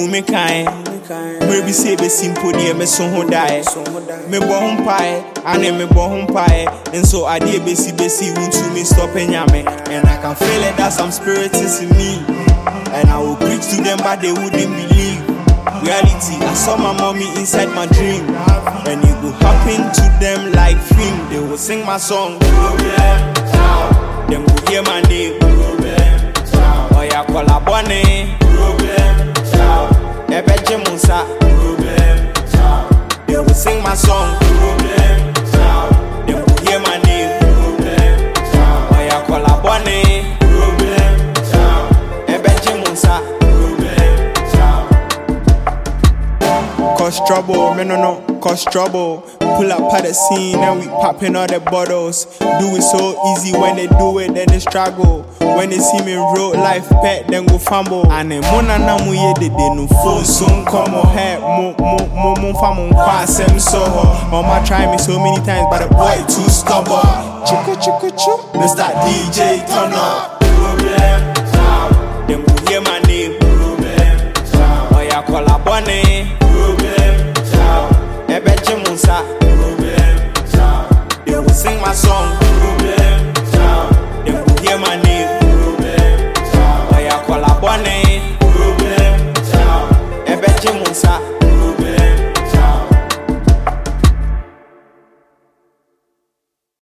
who me kind. Maybe say be simple dear me so who die. Me born pie, and me born pie. And so I dear basi won't to me stop and yame. And I can feel it that some spirit is in me. And I will preach to them but they wouldn't believe. Reality, I saw my mommy inside my dream. And it will happen to them like film. They will sing my song. Them will hear my name. Oh yeah, call a bonnet. Ebeje Musa. They will sing my song. They will hear my name. Oh yeah, call a bonnet. Ebeje Musa. Cause trouble, me no, cause trouble. Pull up at the scene and we popping all the bottles. Do it so easy when they do it, then they struggle. When they see me in real life, pet, then go fumble. And then mona na mu ye de no phone soon come on head. Mo famo kwa sem so. Mama try me so many times, but the boy too stubborn. Chico, Mr. DJ turn up.